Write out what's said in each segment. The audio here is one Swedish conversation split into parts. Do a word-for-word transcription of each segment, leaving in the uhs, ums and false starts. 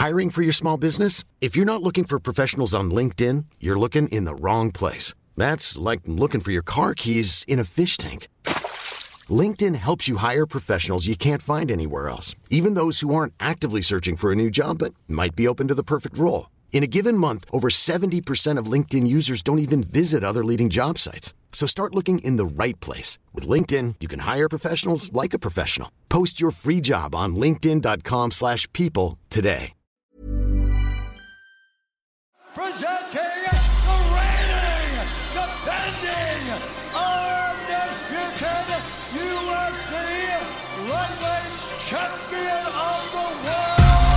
Hiring for your small business? If you're not looking for professionals on LinkedIn, you're looking in the wrong place. That's like looking for your car keys in a fish tank. LinkedIn helps you hire professionals you can't find anywhere else, even those who aren't actively searching for a new job but might be open to the perfect role. In a given month, over seventy percent of LinkedIn users don't even visit other leading job sites. So start looking in the right place. With LinkedIn, you can hire professionals like a professional. Post your free job on linkedin dot com slash people today. Presenting the reigning, defending, undisputed U F C lightweight champion of the world.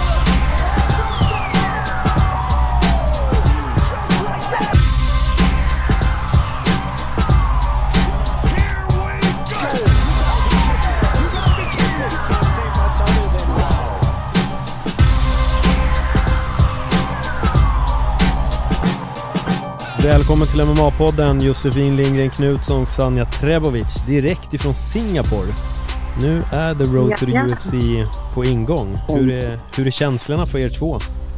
Välkommen till M M A-podden, Josefin Lindgren Knutsson och Sanja Trebovic direkt ifrån Singapore. Nu är The Road ja, to the ja. U F C på ingång. Hur är, hur är känslorna för er två?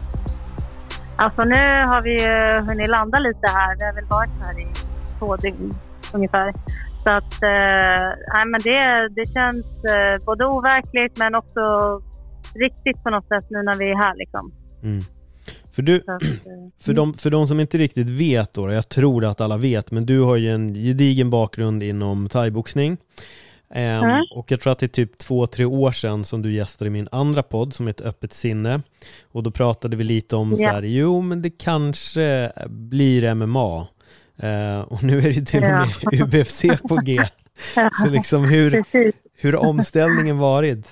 Alltså nu har vi ju hunnit landa lite här. Det har väl varit här i två dygn ungefär. Så att äh, men det, det känns äh, både overkligt men också riktigt på något sätt nu när vi är här liksom. Mm. För, du, för, de, för de som inte riktigt vet då, jag tror att alla vet, men du har ju en gedigen bakgrund inom thaiboxning. Um, mm. Och jag tror att det är typ två, tre år sedan som du gästade min andra podd som heter Öppet sinne. Och då pratade vi lite om yeah. så här, jo men det kanske blir M M A. Uh, och nu är det till och med ja. U B F C på G. Så liksom hur, hur har omställningen varit?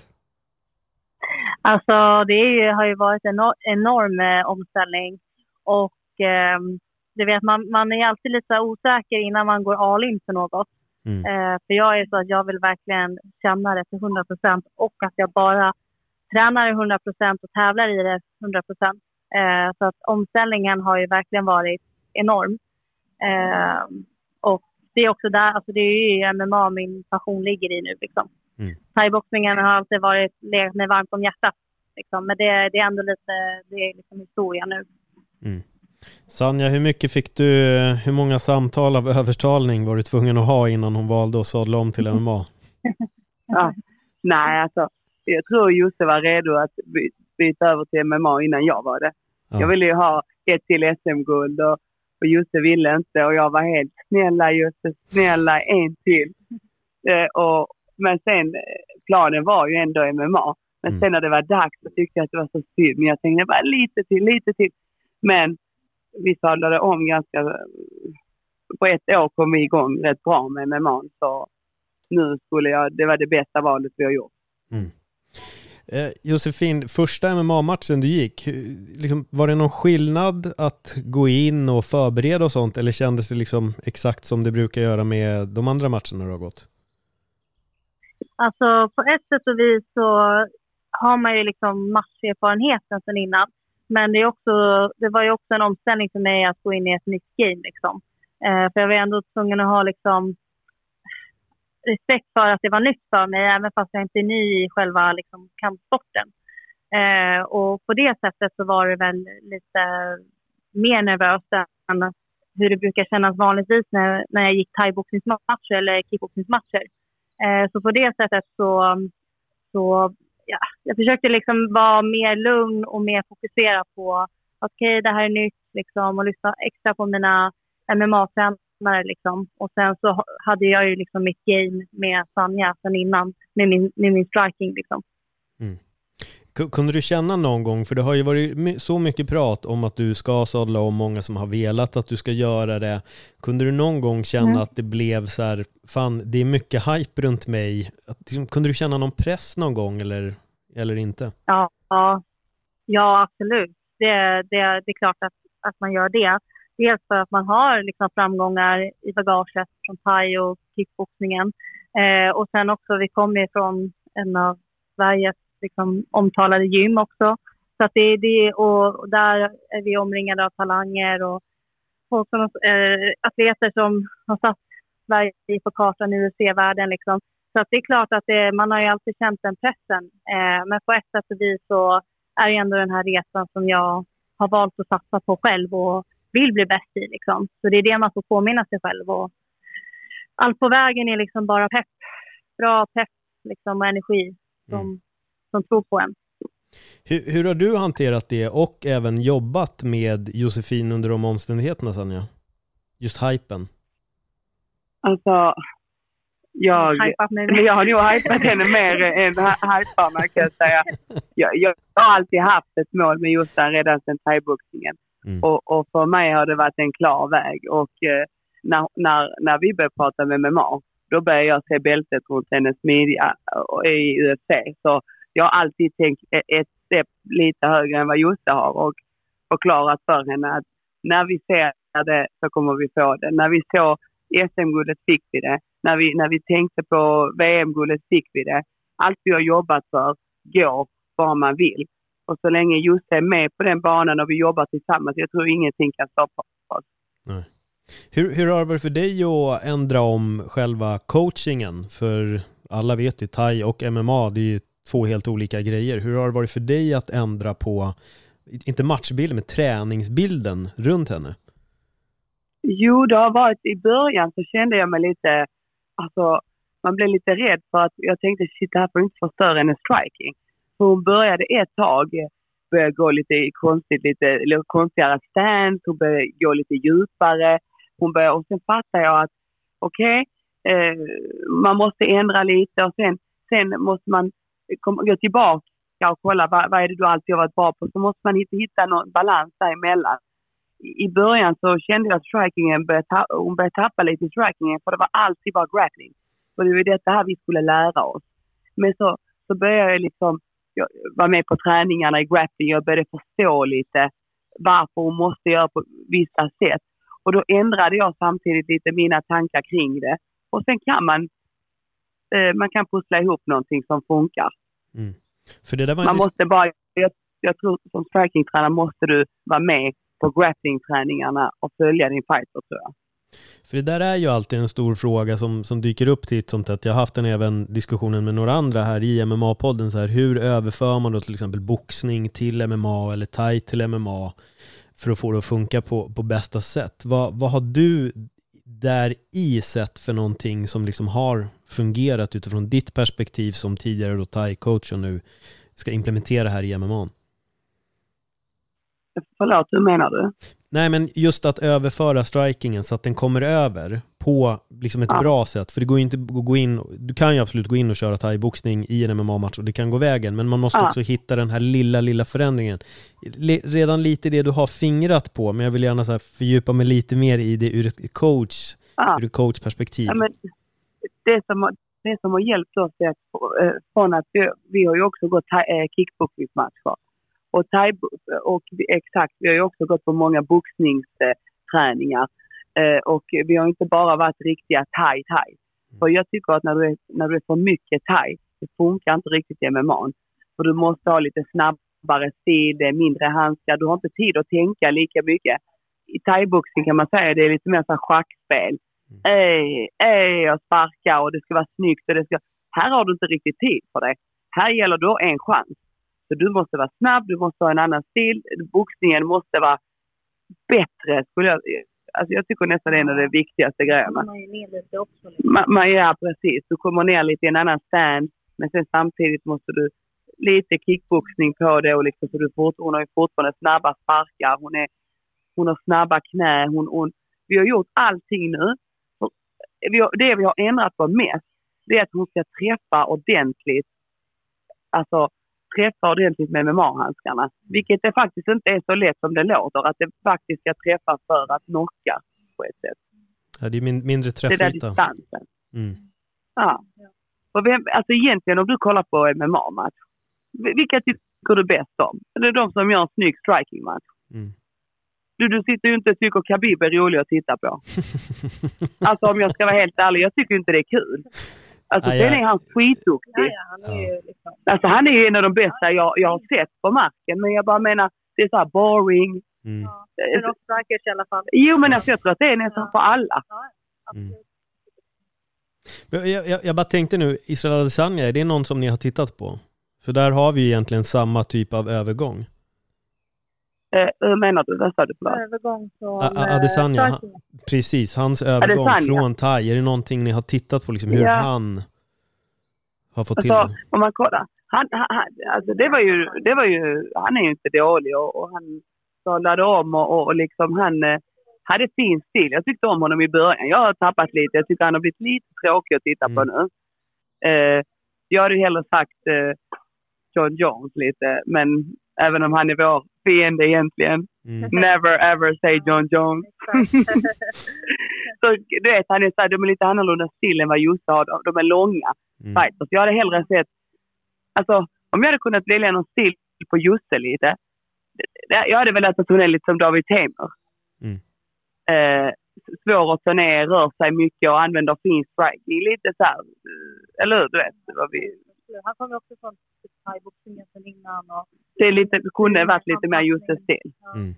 Alltså det är ju, har ju varit en enorm, enorm eh, omställning och eh, du vet, man, man är alltid lite osäker innan man går all in för något. Mm. Eh, för jag är så att jag vill verkligen känna det till hundra procent och att jag bara tränar hundra procent och tävlar i det hundra procent. Eh, så att omställningen har ju verkligen varit enorm. Eh, och det är också där, alltså det är ju M M A min passion ligger i nu liksom. Mm. Thaiboxningen har alltid varit legat mig varmt om hjärtat liksom. Men det, det är ändå lite, det är liksom historia nu. Mm. Sanja, hur mycket fick du, hur många samtal av övertalning var du tvungen att ha innan hon valde att sadla om till M M A? Ja. Nej, alltså jag tror Josse var redo att by- byta över till M M A innan jag var det. Ja. Jag ville ju ha ett till S M-guld och, och Josse ville inte och jag var helt snälla Josse, snälla en till. Eh, och Men sen, planen var ju ändå M M A. Men mm. sen när det var dags så tyckte jag att det var så synd. Men jag tänkte bara lite till, lite till. Men vi sadlade om ganska... På ett år kom vi igång rätt bra med M M A. Så nu skulle jag... Det var det bästa valet vi har gjort. Mm. Eh, Josefin, första M M A-matchen du gick, liksom, var det någon skillnad att gå in och förbereda och sånt? Eller kändes det liksom exakt som det brukar göra med de andra matcherna du har gått? Alltså på ett sätt och vis så har man ju liksom matcherfarenheten sedan innan. Men det, är också, det var ju också en omställning för mig att gå in i ett nytt game liksom. Eh, för jag var ändå tvungen att ha liksom respekt för att det var nytt för mig. Även fast jag inte är ny i själva liksom kampsporten. Eh, och på det sättet så var det väl lite mer nervöst än hur det brukar kännas vanligtvis när, när jag gick thaiboxningsmatcher eller kickboxningsmatcher. Så på det sättet så, så ja, jag försökte liksom vara mer lugn och mer fokusera på att okej, okay, det här är nytt liksom, och lyssna extra på mina M M A-tränare liksom. Och sen så hade jag ju liksom mitt game med Sanja sen innan med min, med min striking liksom. Mm. Kunde du känna någon gång, för det har ju varit så mycket prat om att du ska sadla om, många som har velat att du ska göra det. Kunde du någon gång känna mm. att det blev så här, fan det är mycket hype runt mig? Att, kunde du känna någon press någon gång eller, eller inte? Ja, ja. ja absolut. Det, det, det är klart att, att man gör det. Dels för att man har liksom framgångar i bagaget från thai och kickboxningen. Eh, och sen också, vi kommer ifrån en av Sveriges liksom omtalade gym också. Så att det är det, och där är vi omringade av talanger och, och som, äh, atleter som har satt Sverige på kartan i U F C-världen liksom. Så att det är klart att det, man har ju alltid känt den pressen. Eh, men på ett sätt och vis så, är ju ändå den här resan som jag har valt att satsa på själv och vill bli bäst i liksom. Så det är det man får påminna sig själv, och allt på vägen är liksom bara pepp, bra pepp liksom, och energi som, mm. som tror på en. Hur, hur har du hanterat det och även jobbat med Josefin under de omständigheterna, Sanja? Just hypen. Alltså, jag, jag har nog hypat henne mer än hyparna, kan jag säga. Jag, jag har alltid haft ett mål med just den redan sedan thaiboxningen. Mm. Och, och för mig har det varit en klar väg. Och eh, när, när, när vi började prata med M M A, då började jag se bältet runt hennes midja i U F C. Så jag har alltid tänkt ett steg lite högre än vad Josse har, och förklarat för henne att när vi ser det så kommer vi få det. När vi såg S M-guldet fick vi det. När vi, när vi tänkte på V M-guldet fick vi det. Allt vi har jobbat för går vad man vill. Och så länge Josse är med på den banan och vi jobbar tillsammans, jag tror ingenting kan stoppa oss. Nej. Hur, hur har det varit för dig att ändra om själva coachingen? För alla vet ju, thai och M M A, det är ju två helt olika grejer. Hur har det varit för dig att ändra på, inte matchbilden, men träningsbilden runt henne? Jo, det har varit, i början så kände jag mig lite, alltså man blev lite rädd för att jag tänkte, shit, det här får inte förstöra hennes striking. Så hon började ett tag, började gå lite konstigt, lite, lite konstigare stance, hon började gå lite djupare. Hon började, och sen fattade jag att okej, okay, eh, man måste ändra lite, och sen, sen måste man kom, gå tillbaka och kolla vad, vad är det du alltid har varit bra på. Så måste man hitta, hitta någon balans däremellan. I, I början så kände jag att strikingen började, ta, hon började tappa lite i strikingen, för det var alltid bara grappling. Och det var detta här vi skulle lära oss. Men så, så började jag liksom jag var med på träningarna i grappling. Jag började förstå lite varför hon måste göra på vissa sätt. Och då ändrade jag samtidigt lite mina tankar kring det. Och sen kan man eh, man kan pussla ihop någonting som funkar. Mm. För det där var man dis- måste bara, jag, jag tror som strikingtränare måste du vara med på grappling-träningarna och följa din fighter, tror jag. För det där är ju alltid en stor fråga som, som dyker upp till sånt att jag har haft den även diskussionen med några andra här i M M A-podden, så här, hur överför man då till exempel boxning till M M A eller thai till M M A för att få det att funka på, på bästa sätt. Vad, vad har du där i sett för någonting som liksom har fungerat utifrån ditt perspektiv som tidigare då thai-coach och nu ska implementera här i M M A? Förlåt, hur menar du? Nej, men just att överföra strikingen så att den kommer över på liksom ett ja. bra sätt. För det går ju inte att gå in, du kan ju absolut gå in och köra thai-boxning i en M M A-match och det kan gå vägen, men man måste ja. också hitta den här lilla, lilla förändringen. Redan lite det du har fingrat på, men jag vill gärna så här fördjupa mig lite mer i det ur ett coach, ja. ur ett coachperspektiv. Ja, men det, som, det som har hjälpt oss är att, från att vi, vi har ju också gått äh, kickboxningsmatcher. Och, thai, och exakt, vi har ju också gått på många boxningsträningar. Eh, och vi har inte bara varit riktiga thai-thai. Mm. För jag tycker att när du, är, när du är för mycket thai, det funkar inte riktigt i M M A. För du måste ha lite snabbare stil, mindre handskar. Du har inte tid att tänka lika mycket. I thai-boxning kan man säga att det är lite mer så schackspel. Mm. Ej, ej, och sparka och det ska vara snyggt. Och det ska... Här har du inte riktigt tid för det. Här gäller då en chans. Så du måste vara snabb, du måste ha en annan stil. Boxningen måste vara bättre. Skulle jag, alltså jag tycker nästan det är en av de viktigaste grejerna. Man är ner lite också. Liksom. Man, man, ja, precis. Du kommer ner lite i en annan stand. Men sen samtidigt måste du lite kickboxning på det. Och liksom, så du fort, hon har ju fortfarande snabba sparkar. Hon, är, hon har snabba knä. Hon, hon, vi har gjort allting nu. Vi har, det vi har ändrat på mest, det är att hon ska träffa ordentligt. Alltså träffa ordentligt med M M A-handskarna. Vilket det faktiskt inte är så lätt som det låter. Att det faktiskt ska träffa för att knocka på ett sätt. Ja, det är min, mindre träffyta. Det där distansen. Mm. Ja. Och vem, alltså egentligen om du kollar på M M A-match. Vilka tycker du bäst om? Det är de som gör en snygg striking-match. Mm. Du, du sitter ju inte och tycker Khabib är rolig att titta på. Alltså om jag ska vara helt ärlig, jag tycker inte det är kul. Alltså sen är han skitduktig. Ja, ja, han är ju liksom... Alltså han är ju en av de bästa jag, jag har sett på marken. Men jag bara menar, det är så här boring. Mm. Ja, för de strikers i alla fall. Jo, men alltså, jag tror att det är nästan ja. för alla. Ja, absolut. Mm. Jag, jag, jag bara tänkte nu, Israel Adesanya, är det någon som ni har tittat på? För där har vi egentligen samma typ av övergång. Eh, hur menar du? Vad sa du på? Övergång från... A- A- Adesanya, han, precis, hans övergång Adesanya. från thai. Är det någonting ni har tittat på, liksom, hur Ja. han har fått till Alltså, det? om man kollar. Han, han, alltså det var ju, det var ju, han är ju inte dålig och, och han talade om och, och, och liksom han eh, hade fin stil. Jag tyckte om honom i början. Jag har tappat lite. Jag tycker han har blivit lite tråkig att titta på Mm. nu. Eh, jag hade hellre sagt eh, John Jones lite, men även om han är vår fiende egentligen. Mm. Never ever say John Jones. Så du vet, han är, så här, de är lite annorlunda stil än vad Jussi har. De, de är långa Mm. fighters. Jag hade hellre sett, alltså om jag hade kunnat välja någon stil på Jussi lite, det, jag hade velat att hon är lite som David Teymur. Mm. Eh, svår att ta ner, rör sig mycket och använder fin striking. Lite så här, eller hur, du vet vad vi... Han kommer också från thai-boxningen sen innan. Och... Det, är lite, det kunde varit lite mer Jussis stil. Mm.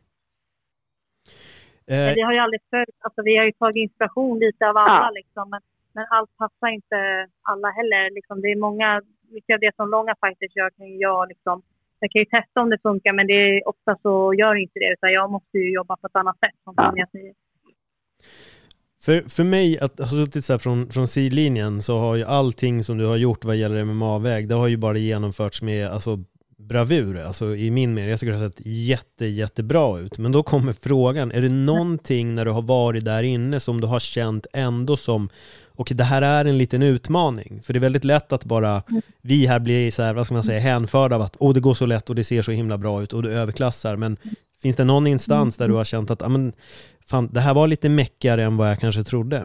Men Eh, vi har ju aldrig följt, alltså vi har ju tagit inspiration lite av alla Ja. liksom, men, men allt passar inte alla heller. Liksom, det är många, mycket av det som långa fighters gör kan ju jag liksom, jag kan ju testa om det funkar, men det är, ofta så gör inte det, utan jag måste ju jobba på ett annat sätt. Som Ja. jag säger. För, för mig, att ha suttit så här från, från sidlinjen, så har ju allting som du har gjort vad gäller M M A-väg, det har ju bara genomförts med alltså, bravur. Alltså i min mening, jag tycker det har sett jätte, jättebra ut. Men då kommer frågan, är det någonting när du har varit där inne som du har känt ändå som, och det här är en liten utmaning? För det är väldigt lätt att bara, vi här blir så här, vad ska man säga, hänförda av att oh, det går så lätt och det ser så himla bra ut och du överklassar. Men finns det någon instans där du har känt att ah, men, fan, det här var lite mäckigare än vad jag kanske trodde?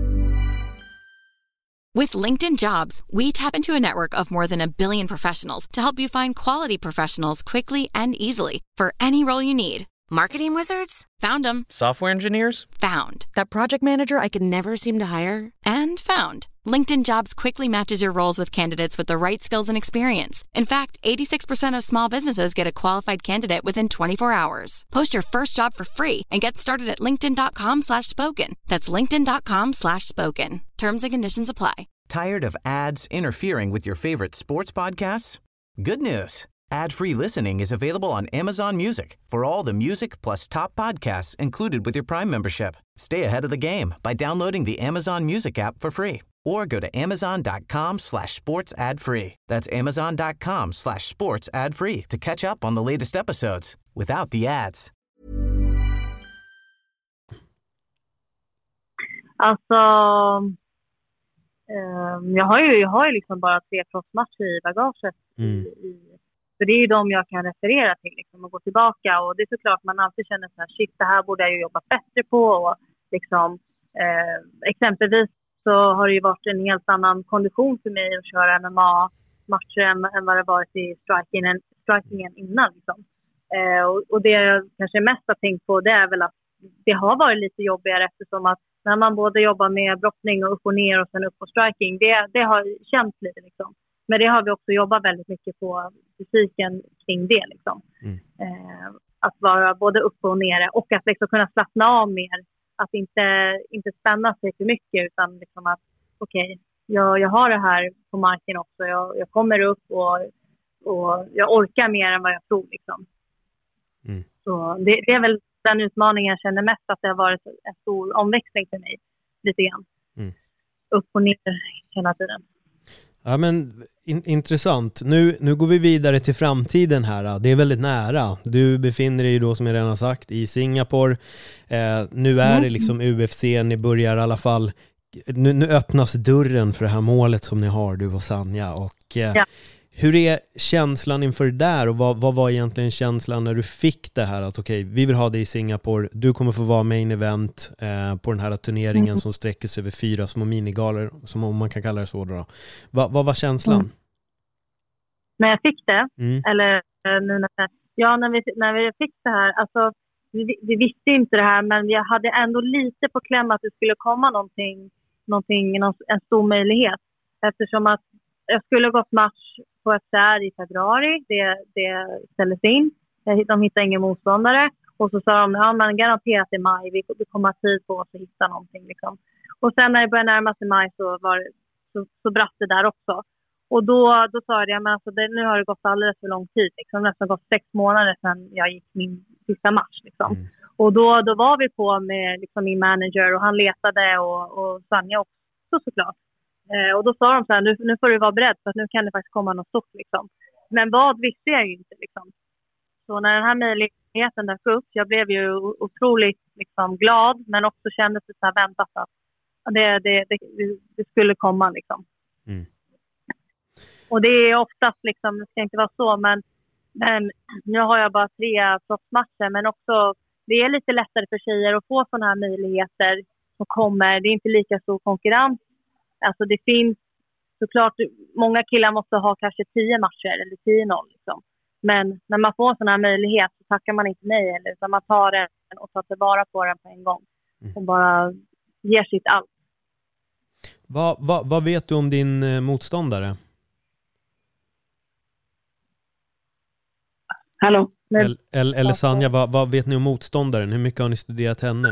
With LinkedIn Jobs, we tap into a network of more than a billion professionals to help you find quality professionals quickly and easily for any role you need. Marketing wizards? Found them. Software engineers? Found. That project manager I could never seem to hire? And found. LinkedIn Jobs quickly matches your roles with candidates with the right skills and experience. In fact, eighty-six percent of small businesses get a qualified candidate within twenty-four hours. Post your first job for free and get started at linkedin.com slash spoken. That's linkedin.com slash spoken. Terms and conditions apply. Tired of ads interfering with your favorite sports podcasts? Good news. Ad-free listening is available on Amazon Music for all the music plus top podcasts included with your Prime membership. Stay ahead of the game by downloading the Amazon Music app for free or go to amazon.com slash sports ad free. That's amazon.com slash sports ad free to catch up on the latest episodes without the ads. Alltså, eh, jag har ju, jag har ju liksom bara tre proffsmatcher i bagaget. Mm. I, i, så det är ju de jag kan referera till liksom, och gå tillbaka. Och det är såklart man alltid känner så här, shit, det här borde jag ju jobba bättre på. Och liksom, eh, exempelvis så har det ju varit en helt annan kondition för mig att köra M M A-matcher än, än vad det varit i strikingen, strikingen innan. Liksom. Eh, och, och det jag kanske mest har tänkt på, det är väl att det har varit lite jobbigare eftersom att när man både jobbar med brottning och upp och ner och sen upp och striking, det, det har känts lite liksom. Men det har vi också jobbat väldigt mycket på fysiken kring det liksom. Mm. Eh, att vara både upp och nere och att liksom kunna slappna av mer. Att inte, inte spänna sig för mycket utan liksom att okej, okay, jag, jag har det här på marken också. Jag, jag kommer upp och, och jag orkar mer än vad jag tror liksom. Mm. Så det, det är väl den utmaningen jag känner mest, att det har varit en stor omväxling för mig lite grann. Mm. Upp och ner hela tiden. Ja, men in, intressant. Nu, nu går vi vidare till framtiden här. Det är väldigt nära. Du befinner dig då, som jag redan har sagt, i Singapore. Eh, nu är mm. det liksom U F C, ni börjar i alla fall. Nu, nu öppnas dörren för det här målet som ni har, du och Sanja. Och, eh, ja. Hur är känslan inför det där, och vad, vad var egentligen känslan när du fick det här att okej, okay, vi vill ha det i Singapore, du kommer få vara main event eh, på den här turneringen mm. som sträcker sig över fyra små minigaler, som om man kan kalla det så då. Va, vad var känslan? Mm. När jag fick det, mm. eller nu när, ja, när, vi, när vi fick det här, alltså vi, vi visste inte det här, men jag hade ändå lite på kläm att det skulle komma någonting, någonting någon, en stor möjlighet, eftersom att jag skulle gått match på ett där i februari. Det, det ställdes in. De hittade ingen motståndare. Och så sa de, ja men garanterat i maj. Vi, vi kommer ha tid på oss att hitta någonting. Liksom. Och sen när det började närma sig maj så, var, så, så brast det där också. Och då, då sa jag, men alltså det, nu har det gått alldeles för lång tid. Liksom. Det har nästan gått sex månader sedan jag gick min sista match. Liksom. Mm. Och då, då var vi på med liksom, min manager och han letade och, och Sanja också såklart. Eh, och då sa de så här, nu, nu får du vara beredd för att nu kan det faktiskt komma något stort. Liksom. Men vad visste jag ju inte. Liksom. Så när den här möjligheten dök upp, jag blev ju otroligt liksom, glad. Men också kände sig så här väntat att det, det, det, det skulle komma liksom. Mm. Och det är oftast liksom, det ska inte vara så, men, men nu har jag bara tre proffsmatcher, men också det är lite lättare för tjejer att få sådana här möjligheter som kommer. Det är inte lika stor konkurrens. Alltså det finns såklart, många killar måste ha kanske tio matcher eller tio noll liksom. Men när man får sådana här möjlighet så tackar man inte nej, eller utan man tar den och tar tillvara på den på en gång. Och bara ger sitt allt. Vad, vad, vad vet du om din eh, motståndare? Hallå? Eller, eller, eller Sanja, vad, vad vet ni om motståndaren? Hur mycket har ni studerat henne?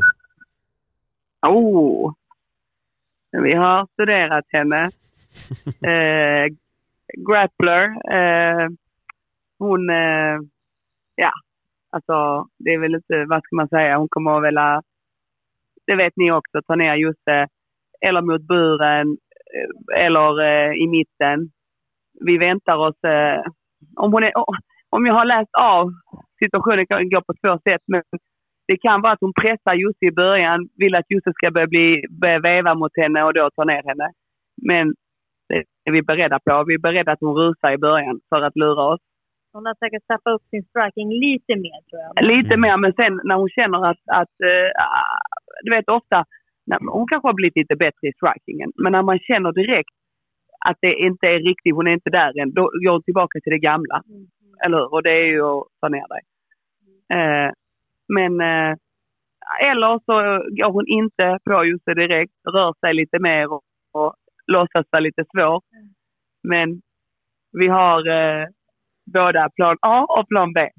Oh, vi har studerat henne. eh, grappler. Eh, hon, eh, ja, alltså det är väl lite, vad ska man säga, hon kommer att vilja, det vet ni också, ta ner just det, eller mot buren, eller eh, i mitten. Vi väntar oss, eh, om hon är, oh, om jag har läst av situationen kan gå på två sätt, men det kan vara att hon pressar just i början, vill att Jussi ska börja, bli, börja väva mot henne och då ta ner henne. Men det är vi beredda på. Vi är beredda att hon rusar i början för att lura oss. Hon har säkert steppat upp sin striking lite mer, tror jag. Lite mer, men sen när hon känner att, att uh, du vet ofta, när, hon kanske har blivit lite bättre i strikingen, men när man känner direkt att det inte är riktigt, hon är inte där än, då går hon tillbaka till det gamla. Mm. Eller hur? Och det är ju att ta ner dig. Mm. Uh, men uh, eller så går hon inte på just det direkt, rör sig lite mer och, och låtsas vara lite svår. Mm. Men vi har uh, båda plan A och plan B.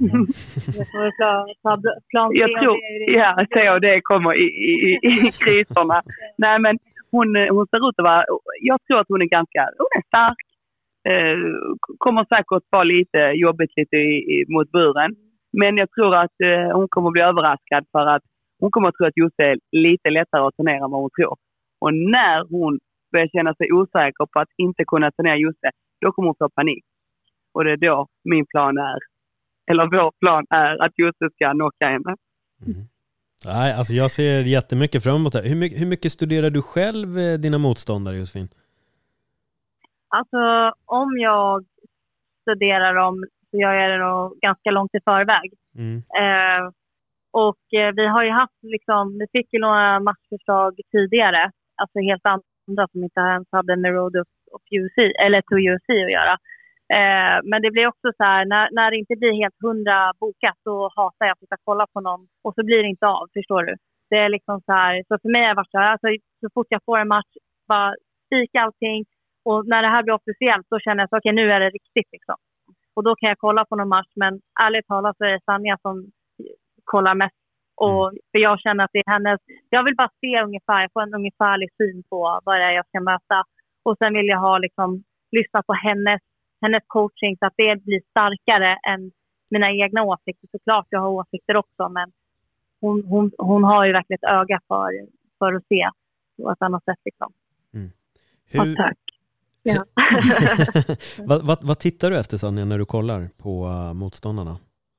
Jag tror, ja, C och D kommer i, i, i kriserna. Nej, men hon, hon ser ut att vara, jag tror att hon är ganska, hon är stark. Eh, kommer säkert vara lite jobbigt lite i, i, mot buren. Men jag tror att eh, hon kommer bli överraskad för att hon kommer att tro att just är lite lättare att ta ner än vad hon tror. Och när hon börjar känna sig osäker på att inte kunna ta ner just det, då kommer hon få panik. Och det är då min plan är, eller vår plan är att Jussi ska knocka henne. Mm. Nej, alltså jag ser jättemycket fram emot det. Hur mycket, hur mycket studerar du själv dina motståndare, Josefin? Alltså om jag studerar dem så gör jag det nog ganska långt i förväg. Mm. Eh, och eh, vi har ju haft liksom, vi fick ju några matchförslag tidigare, alltså helt andra som inte ens hade med Road of U F C eller to U F C att göra. Eh, men det blir också så här, när, när det inte blir helt hundra bokat så hatar jag att sitta kolla på någon och så blir det inte av, förstår du? Det är liksom så här, så för mig har det varit så här, alltså, så fort jag får en match, bara spika allting och när det här blir officiellt så känner jag så okej, okay, nu är det riktigt liksom. Och då kan jag kolla på någon match, men ärligt talat så är det Sanja som kollar mest. Och, för jag känner att det är hennes, jag vill bara se ungefär, få en ungefärlig syn på vad det är jag ska möta. Och sen vill jag ha liksom, lyssna på hennes hennes coaching så att det blir starkare än mina egna åsikter. Såklart jag har åsikter också, men hon, hon, hon har ju verkligen ett öga för, för att se på ett annat sätt liksom. Mm. Hur... Och tack. Ja. vad, vad, vad tittar du efter, Sanja, när du kollar på uh, motståndarna?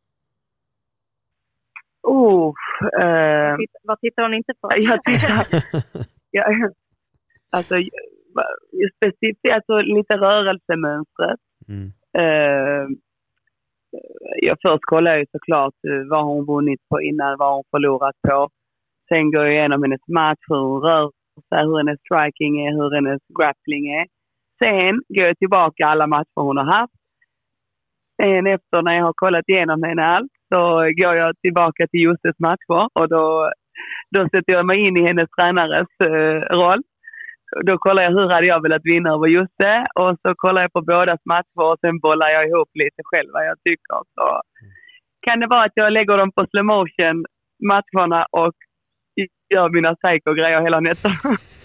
Oh, uh... vad, tittar, vad tittar hon inte på? Jag tittar... jag, alltså, specifikt alltså, lite rörelsemönstret. Mm. Uh, jag först kollar ju såklart uh, vad hon vunnit på innan, vad hon förlorat på. Sen går jag igenom hennes match, hur hon rör sig, hur hennes striking är, hur hennes grappling är. Sen går jag tillbaka alla matcher hon har haft. Sen efter när jag har kollat igenom henne allt så går jag tillbaka till Jussis matcher och då, då sätter jag mig in i hennes tränares uh, roll. Då kollar jag hur hade jag velat vinna över Jussi och så kollar jag på bådas matcher och sen bollar jag ihop lite själv vad jag tycker. Så kan det vara att jag lägger dem på slow motion matcherna och gör mina psycho-grejer hela nätterna.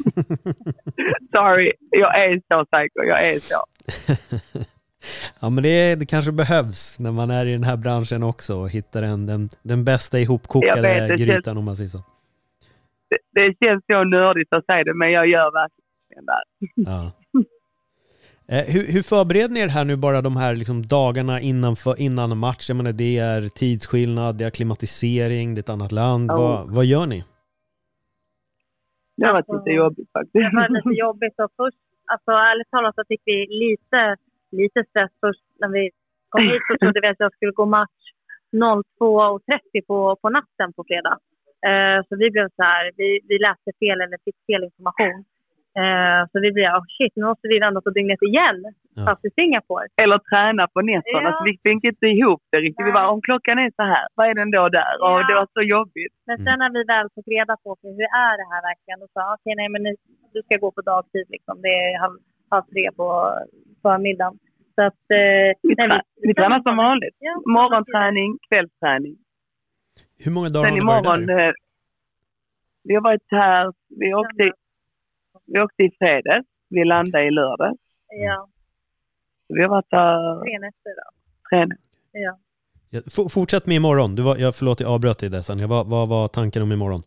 Sorry, jag är så säker, jag är så. Ja, men det, det kanske behövs när man är i den här branschen också och hittar en, den, den bästa ihopkokade vet, grytan känns, om man säger så. Det, det känns så nördigt att säga det, men jag gör verkligen det. Ja. Eh, hur, hur förbereder ni er här nu bara de här liksom dagarna innan, för, innan match? Jag menar, det är tidsskillnad, det är klimatisering, det är ett annat land. Ja. Vad, vad gör ni? Det har varit lite jobbigt faktiskt. Det var lite jobbigt och först, alltså ärligt talat så fick vi lite, lite stress först när vi kom hit så trodde vi att jag skulle gå match två trettio på, på natten på fredag. Eh, så vi blev så här, vi, vi läste fel eller fick fel information. Eh, så vi blev, oh shit, nu måste vi vända på dygnet igen ja. Fast i Singapore. Eller träna på nätterna, ja. Så vi fick inte ihop det riktigt. Vi bara, om klockan är så här, vad är den då där? Ja. Och det var så jobbigt. Men sen när vi väl fick reda på för hur är det här verkligen, då sa okej, okay, nej men nu, du ska gå på dagtid liksom. Det är halv, halv tre på förmiddagen. Så att, eh, vi, nej, trä- vi, vi tränar som vanligt. Ja, morgonträning, kvällsträning. Hur många dagar sen har du varit där? Vi har varit här, vi åkte Vi åkte i fredags. Vi landade i lördag. Ja. Vi har varit där... Tre nätter då. Tre nätter. Ja. Ja, f- fortsätt med imorgon. Du var, jag förlåt, jag avbröt dig där sen. Vad, vad var tanken om imorgon?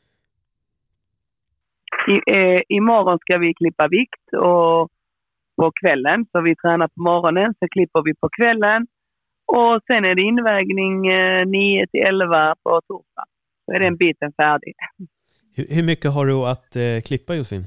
I, eh, imorgon ska vi klippa vikt och på kvällen. Så vi tränar på morgonen. Så klipper vi på kvällen. Och sen är det invägning eh, nio till elva på torsdag. Så är den biten färdig. Hur, hur mycket har du att eh, klippa, Josefin?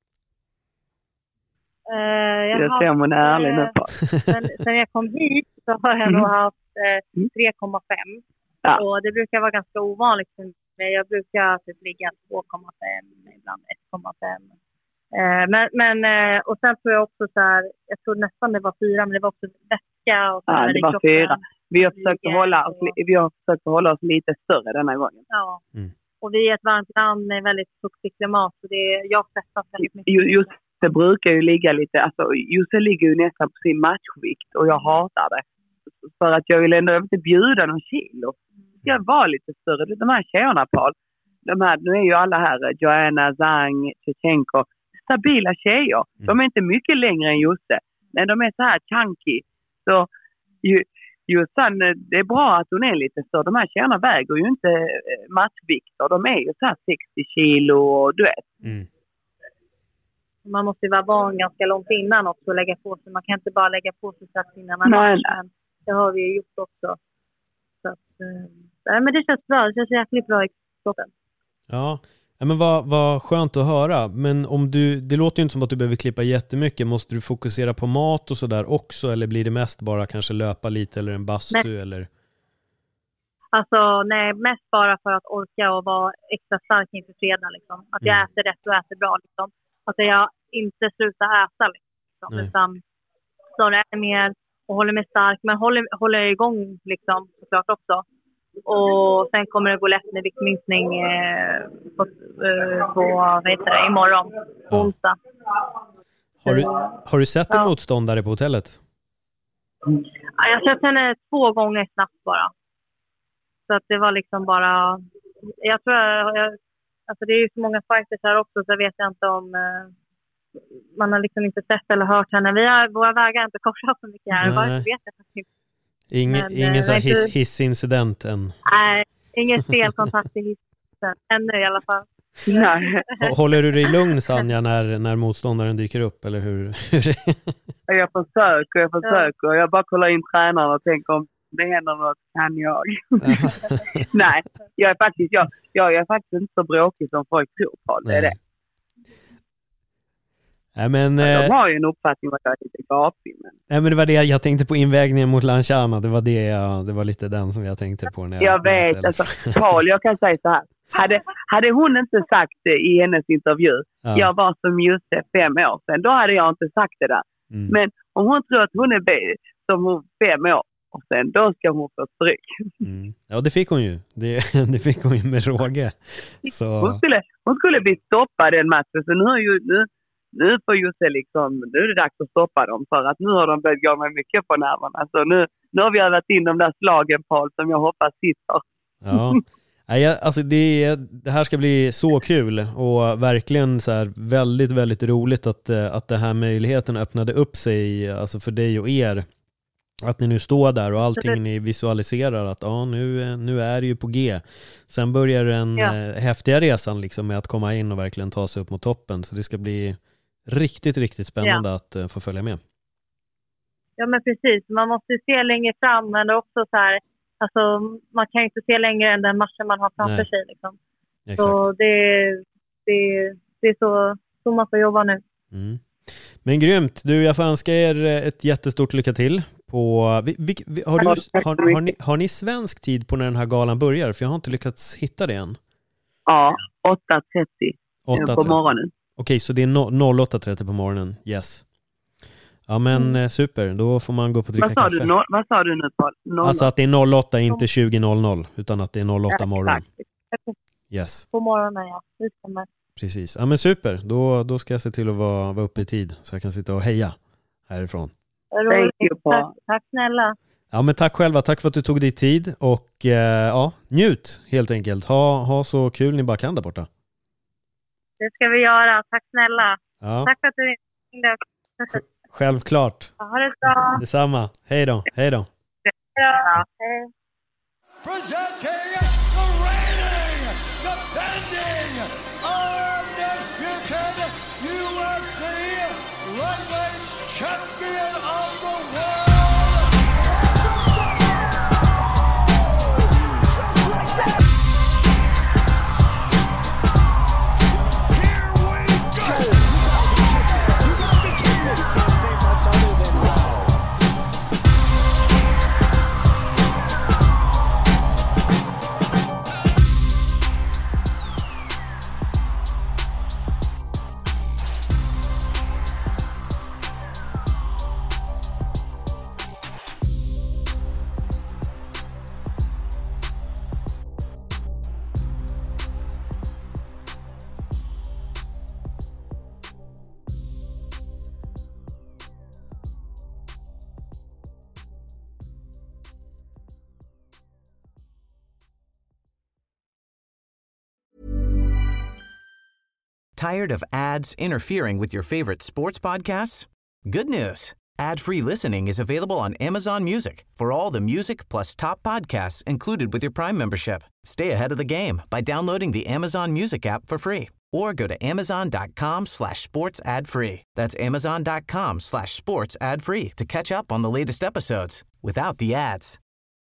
Uh, jag jag ser om hon är ärlig nu på. sen, sen jag kom hit så har jag nog haft uh, tre komma fem. Ja. Och det brukar vara ganska ovanligt för mig. Jag brukar typ ligga två komma fem, ibland ett komma fem. Uh, men, men, uh, och sen tror jag också så här, jag tror nästan det var fyra, men det var också väska. Och så ja, det var klockan. fyra. Vi har försökt hålla oss, vi har försökt hålla oss lite större denna gången. Ja. Mm. Och vi är ett varmt land med väldigt fuktigt klimat. Så det är, jag svettas väldigt mycket. Just det brukar ju ligga lite, alltså just det ligger ju nästan på sin matchvikt och jag hatar det. För att jag vill ändå inte bjuda någon kilo. Jag var lite större. De här tjejerna, Paul, de här, nu är ju alla här, Joanna, Zhang, Chechenko, stabila tjejer. De är inte mycket längre än Josse. Men de är så här chunky. Så ju, ju sen, det är bra att hon är lite större. De här tjejerna väger ju inte matchvikter. De är ju så här sextio kilo och du vet. Mm. Man måste ju vara van ganska långt innan också och lägga på sig. Man kan inte bara lägga på sig strax innan man nej, matchen. Det har vi ju gjort också. Så att, äh, men det känns bra. Det känns jäkligt bra i kroppen. Ja, men vad, vad skönt att höra. Men om du, det låter ju inte som att du behöver klippa jättemycket. Måste du fokusera på mat och sådär också? Eller blir det mest bara kanske löpa lite eller en bastu? Nej. Eller? Alltså nej, mest bara för att orka och vara extra stark inför fredag. Liksom. Att jag mm. äter rätt och äter bra liksom. Att jag inte slutar äta liksom, utan så det är mer och håller mig stark, men håller, håller igång liksom, såklart också. Och sen kommer det gå lätt med viktminskning eh, på, eh, på vad heter det, imorgon, på onsdag. Har du, har du sett en ja. motståndare på hotellet? Ja, jag har sett henne två gånger snabbt bara. Så att det var liksom bara, jag tror jag, alltså det är ju så många fighters här också så jag vet jag inte om eh, man har liksom inte sett eller hört henne. Vi har, våra vägar har inte korsat så mycket här. Varför vet jag faktiskt. Ingen, Men, ingen så hiss, inte... hissincident än? Nej, ingen stelkontakt i hissen. Ännu i alla fall. Nej. Håller du dig lugn, Sanja, när, när motståndaren dyker upp? Eller hur? jag försöker, jag försöker. Ja. Jag bara kollar in tränaren och tänker om det händer något kan jag. Nej, jag är faktiskt jag, jag är faktiskt inte så bråkig som folk tror på. Det är det. Nej, men, de har ju en uppfattning att jag är lite gapig. Men... Nej, men det var det jag tänkte på invägningen mot Lanciano. Det var det jag, det var lite den som jag tänkte på. När jag jag vet, alltså, Paul, jag kan säga så här. Hade, hade hon inte sagt det i hennes intervju, ja. jag var som Josef fem år sedan, då hade jag inte sagt det där. Mm. Men om hon tror att hon är b- som hon fem år och sen, då ska hon få stryk. Mm. Ja, det fick hon ju. Det, det fick hon ju med råge. Så... Hon, skulle, hon skulle bli stoppad den matchen, så nu är ju... Nu, Nu får Josse liksom, nu är det dags att stoppa dem för att nu har de börjat gå med mycket på nerverna. Så nu, nu har vi övat in de där slagen, Paul, som jag hoppas sitter. Ja, Nej, alltså det, det här ska bli så kul och verkligen så här väldigt, väldigt roligt att, att det här möjligheten öppnade upp sig, alltså för dig och er. Att ni nu står där och allting ni visualiserar att ja, nu, nu är det ju på G. Sen börjar den ja. häftiga resan liksom med att komma in och verkligen ta sig upp mot toppen. Så det ska bli riktigt, riktigt spännande ja. att uh, få följa med. Ja, men precis. Man måste se längre fram, men det är också så här, alltså man kan ju inte se längre än den matchen man har framför Nej. sig liksom. Så det, det, det är så, så man får jobba nu. Mm. Men grymt. Du, jag får önska er ett jättestort lycka till. På, vi, vi, vi, har, du, har, har, ni, har ni svensk tid på när den här galan börjar? För jag har inte lyckats hitta det än. Ja, åtta trettio på morgonen. Okej, så det är no, åtta trettio på morgonen. Yes. Ja, men mm. super. Då får man gå på dricka vad sa kaffe. Du, no, vad sa du nu, Paul? noll åtta Alltså att det är noll åtta, inte tjugo noll noll, utan att det är noll åtta ja, morgon. Yes. På morgonen, ja. Precis. Ja, men super. Då, då ska jag se till att vara, vara uppe i tid så jag kan sitta och heja härifrån. Tack, tack snälla. Ja, men tack själva. Tack för att du tog dig tid och eh, ja, njut helt enkelt. Ha, ha så kul ni bara kan där borta. Det ska vi göra. Tack snälla. Ja. Tack för att du ringde. Självklart. Ja, ha det bra. Detsamma. Hej då. Hej då. Ja, hej. Presenting the reigning, defending, undisputed U F C lightweight champion of the world. Here we go. You gotta be kidding me. You can't say much other than wow. Tired of ads interfering with your favorite sports podcasts? Good news. Ad-free listening is available on Amazon Music for all the music plus top podcasts included with your Prime membership. Stay ahead of the game by downloading the Amazon Music app for free or go to amazon.com slash sports ad free. That's amazon.com slash sports ad free to catch up on the latest episodes without the ads.